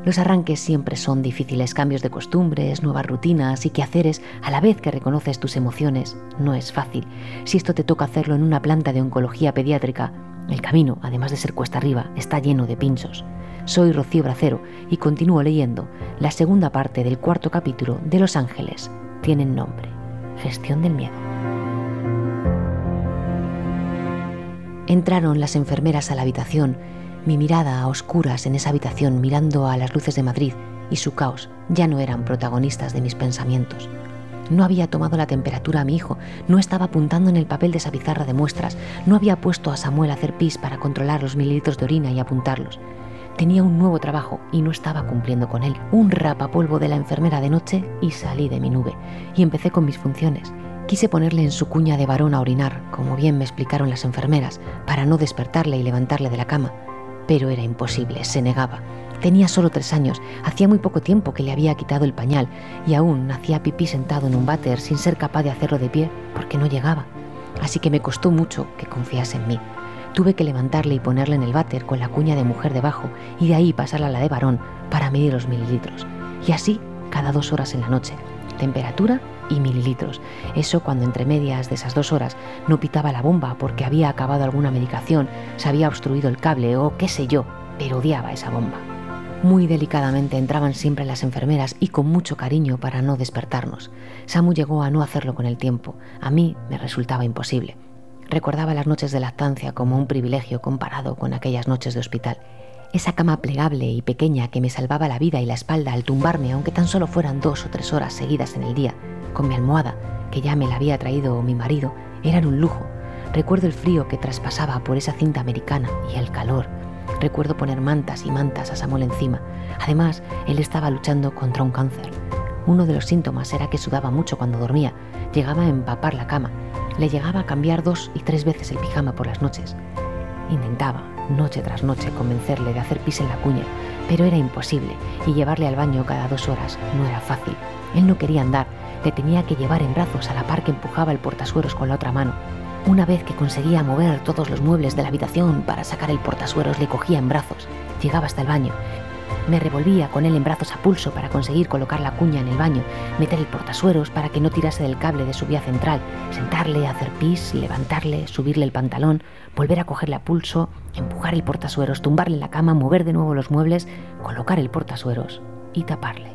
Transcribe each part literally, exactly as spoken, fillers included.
Los arranques siempre son difíciles, cambios de costumbres, nuevas rutinas y quehaceres a la vez que reconoces tus emociones. No es fácil. Si esto te toca hacerlo en una planta de oncología pediátrica, el camino, además de ser cuesta arriba, está lleno de pinchos. Soy Rocío Bracero y continúo leyendo la segunda parte del cuarto capítulo de Los Ángeles tienen nombre: Gestión del miedo. Entraron las enfermeras a la habitación. Mi mirada a oscuras en esa habitación, mirando a las luces de Madrid y su caos, ya no eran protagonistas de mis pensamientos. No había tomado la temperatura a mi hijo, no estaba apuntando en el papel de esa pizarra de muestras, no había puesto a Samuel a hacer pis para controlar los mililitros de orina y apuntarlos. Tenía un nuevo trabajo y no estaba cumpliendo con él. Un rapapolvo de la enfermera de noche y salí de mi nube. Y empecé con mis funciones. Quise ponerle en su cuña de varón a orinar, como bien me explicaron las enfermeras, para no despertarle y levantarle de la cama. Pero era imposible, se negaba. Tenía solo tres años, hacía muy poco tiempo que le había quitado el pañal y aún hacía pipí sentado en un váter sin ser capaz de hacerlo de pie porque no llegaba. Así que me costó mucho que confiase en mí. Tuve que levantarle y ponerle en el váter con la cuña de mujer debajo y de ahí pasarla a la de varón para medir los mililitros. Y así cada dos horas en la noche. Temperatura y mililitros. Eso cuando entre medias de esas dos horas no pitaba la bomba porque había acabado alguna medicación, se había obstruido el cable o qué sé yo, pero odiaba esa bomba. Muy delicadamente entraban siempre las enfermeras y con mucho cariño para no despertarnos. Samu llegó a no hacerlo con el tiempo. A mí me resultaba imposible. Recordaba las noches de lactancia como un privilegio comparado con aquellas noches de hospital. Esa cama plegable y pequeña que me salvaba la vida y la espalda al tumbarme, aunque tan solo fueran dos o tres horas seguidas en el día, con mi almohada, que ya me la había traído mi marido, eran un lujo. Recuerdo el frío que traspasaba por esa cinta americana y el calor. Recuerdo poner mantas y mantas a Samuel encima. Además, él estaba luchando contra un cáncer. Uno de los síntomas era que sudaba mucho cuando dormía, llegaba a empapar la cama, le llegaba a cambiar dos y tres veces el pijama por las noches. Intentaba, noche tras noche, convencerle de hacer pis en la cuña, pero era imposible y llevarle al baño cada dos horas no era fácil. Él no quería andar, le tenía que llevar en brazos a la par que empujaba el portasueros con la otra mano. Una vez que conseguía mover todos los muebles de la habitación para sacar el portasueros, le cogía en brazos, llegaba hasta el baño. Me revolvía con él en brazos a pulso para conseguir colocar la cuña en el baño, meter el portasueros para que no tirase del cable de su vía central, sentarle, hacer pis, levantarle, subirle el pantalón, volver a cogerle a pulso, empujar el portasueros, tumbarle en la cama, mover de nuevo los muebles, colocar el portasueros y taparle.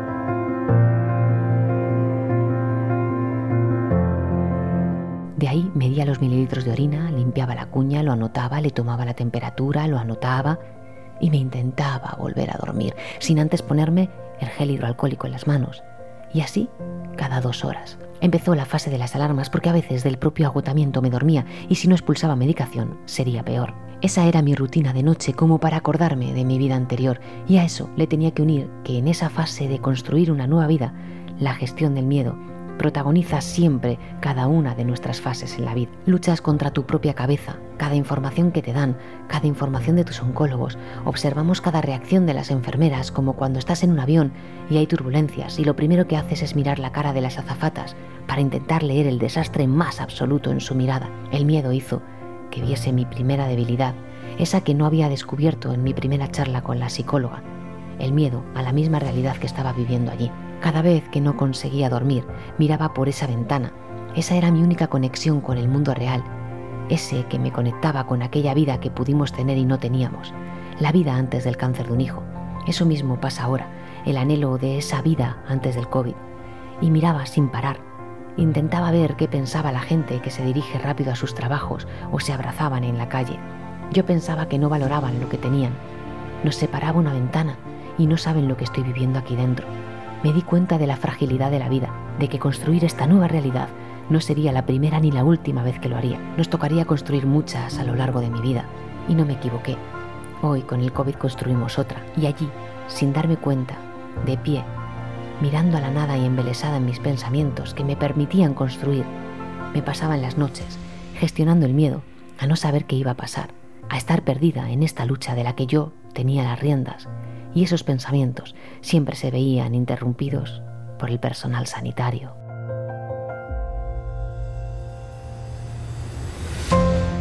De ahí medía los mililitros de orina, limpiaba la cuña, lo anotaba, le tomaba la temperatura, lo anotaba y me intentaba volver a dormir, sin antes ponerme el gel hidroalcohólico en las manos. Y así, cada dos horas. Empezó la fase de las alarmas porque a veces del propio agotamiento me dormía y si no expulsaba medicación sería peor. Esa era mi rutina de noche como para acordarme de mi vida anterior y a eso le tenía que unir que en esa fase de construir una nueva vida, la gestión del miedo protagoniza siempre cada una de nuestras fases en la vida. Luchas contra tu propia cabeza, cada información que te dan, cada información de tus oncólogos. Observamos cada reacción de las enfermeras, como cuando estás en un avión y hay turbulencias y lo primero que haces es mirar la cara de las azafatas para intentar leer el desastre más absoluto en su mirada. El miedo hizo que viese mi primera debilidad, esa que no había descubierto en mi primera charla con la psicóloga. El miedo a la misma realidad que estaba viviendo allí. Cada vez que no conseguía dormir, miraba por esa ventana. Esa era mi única conexión con el mundo real. Ese que me conectaba con aquella vida que pudimos tener y no teníamos. La vida antes del cáncer de un hijo. Eso mismo pasa ahora, el anhelo de esa vida antes del COVID. Y miraba sin parar. Intentaba ver qué pensaba la gente que se dirige rápido a sus trabajos o se abrazaban en la calle. Yo pensaba que no valoraban lo que tenían. Nos separaba una ventana y no saben lo que estoy viviendo aquí dentro. Me di cuenta de la fragilidad de la vida, de que construir esta nueva realidad no sería la primera ni la última vez que lo haría. Nos tocaría construir muchas a lo largo de mi vida, y no me equivoqué. Hoy con el COVID construimos otra, y allí, sin darme cuenta, de pie, mirando a la nada y embelesada en mis pensamientos que me permitían construir, me pasaban las noches, gestionando el miedo a no saber qué iba a pasar, a estar perdida en esta lucha de la que yo tenía las riendas. Y esos pensamientos siempre se veían interrumpidos por el personal sanitario.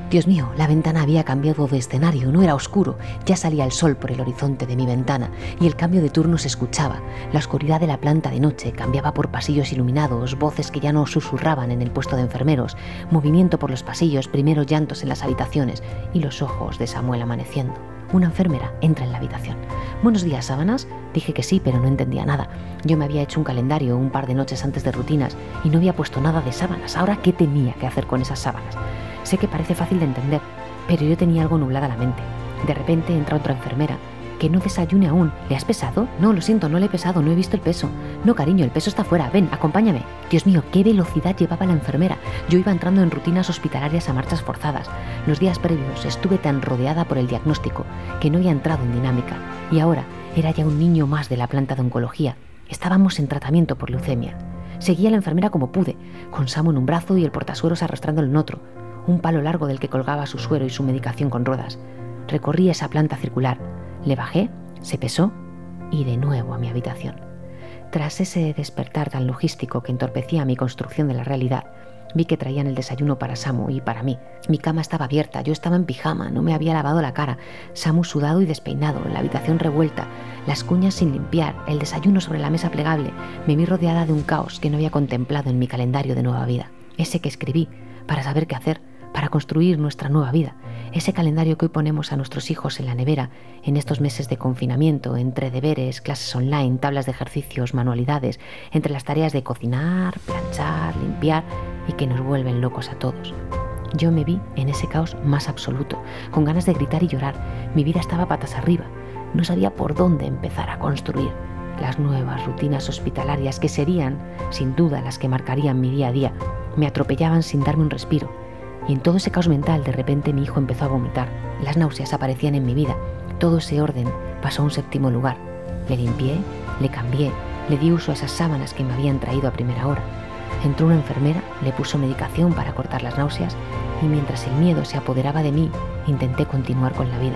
Dios mío, la ventana había cambiado de escenario, no era oscuro, ya salía el sol por el horizonte de mi ventana y el cambio de turno se escuchaba. La oscuridad de la planta de noche cambiaba por pasillos iluminados, voces que ya no susurraban en el puesto de enfermeros, movimiento por los pasillos, primeros llantos en las habitaciones y los ojos de Samuel amaneciendo. Una enfermera entra en la habitación. «Buenos días, ¿sábanas?» Dije que sí, pero no entendía nada. Yo me había hecho un calendario un par de noches antes de rutinas y no había puesto nada de sábanas. ¿Ahora qué tenía que hacer con esas sábanas? Sé que parece fácil de entender, pero yo tenía algo nublada la mente. De repente entra otra enfermera. «Que no desayune aún. ¿Le has pesado?» «No, lo siento, no le he pesado, no he visto el peso». «No, cariño, el peso está fuera. Ven, acompáñame». Dios mío, qué velocidad llevaba la enfermera. Yo iba entrando en rutinas hospitalarias a marchas forzadas. Los días previos estuve tan rodeada por el diagnóstico que no había entrado en dinámica. Y ahora era ya un niño más de la planta de oncología. Estábamos en tratamiento por leucemia. Seguía a la enfermera como pude, con Samu en un brazo y el portasueros arrastrándolo en otro. Un palo largo del que colgaba su suero y su medicación con ruedas. Recorrí esa planta circular. Le bajé, se pesó y de nuevo a mi habitación. Tras ese despertar tan logístico que entorpecía mi construcción de la realidad, vi que traían el desayuno para Samu y para mí. Mi cama estaba abierta, yo estaba en pijama, no me había lavado la cara. Samu sudado y despeinado, la habitación revuelta, las cuñas sin limpiar, el desayuno sobre la mesa plegable. Me vi rodeada de un caos que no había contemplado en mi calendario de nueva vida. Ese que escribí para saber qué hacer, para construir nuestra nueva vida. Ese calendario que hoy ponemos a nuestros hijos en la nevera en estos meses de confinamiento, entre deberes, clases online, tablas de ejercicios, manualidades, entre las tareas de cocinar, planchar, limpiar y que nos vuelven locos a todos. Yo me vi en ese caos más absoluto, con ganas de gritar y llorar. Mi vida estaba patas arriba. No sabía por dónde empezar a construir las nuevas rutinas hospitalarias que serían, sin duda, las que marcarían mi día a día. Me atropellaban sin darme un respiro. Y en todo ese caos mental, de repente mi hijo empezó a vomitar. Las náuseas aparecían en mi vida. Todo ese orden pasó a un séptimo lugar. Le limpié, le cambié, le di uso a esas sábanas que me habían traído a primera hora. Entró una enfermera, le puso medicación para cortar las náuseas y mientras el miedo se apoderaba de mí, intenté continuar con la vida.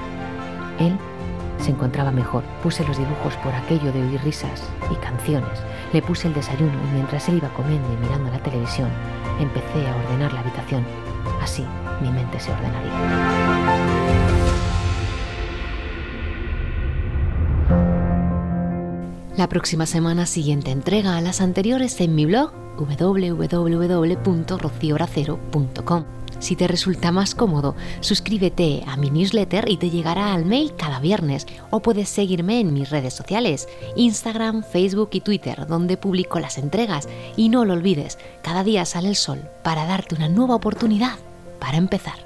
Él se encontraba mejor. Puse los dibujos por aquello de oír risas y canciones. Le puse el desayuno y mientras él iba comiendo y mirando la televisión, empecé a ordenar la habitación. Así mi mente se ordenaría. La próxima semana siguiente entrega a las anteriores en mi blog doble u doble u doble u punto rocío bracero punto com. Si te resulta más cómodo, suscríbete a mi newsletter y te llegará al mail cada viernes. O puedes seguirme en mis redes sociales, Instagram, Facebook y Twitter, donde publico las entregas. Y no lo olvides, cada día sale el sol para darte una nueva oportunidad para empezar.